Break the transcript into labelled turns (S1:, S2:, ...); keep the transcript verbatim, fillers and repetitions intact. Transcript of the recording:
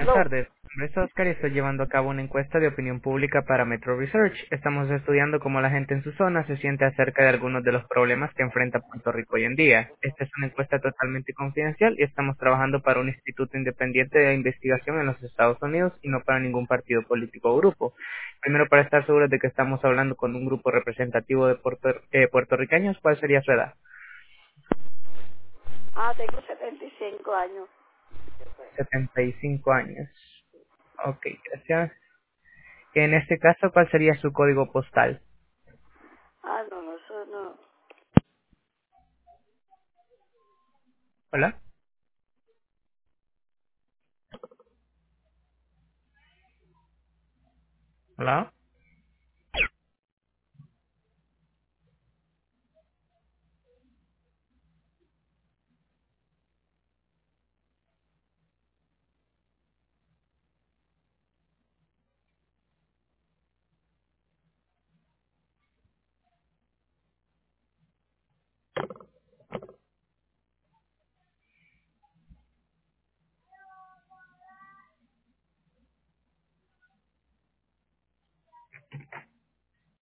S1: Buenas
S2: No.
S1: tardes. Mi nombre es Oscar y estoy llevando a cabo una encuesta de opinión pública para Metro Research. Estamos estudiando cómo la gente en su zona se siente acerca de algunos de los problemas que enfrenta Puerto Rico hoy en día. Esta es una encuesta totalmente confidencial y estamos trabajando para un instituto independiente de investigación en los Estados Unidos y no para ningún partido político o grupo. Primero, para estar seguros de que estamos hablando con un grupo representativo de puerto- eh, puertorriqueños, ¿cuál sería su edad?
S2: Ah, tengo setenta y cinco años.
S1: setenta y cinco años. Ok, gracias. En este caso, ¿cuál sería su código postal?
S2: Ah, no, no, eso no.
S1: Hola. Hola.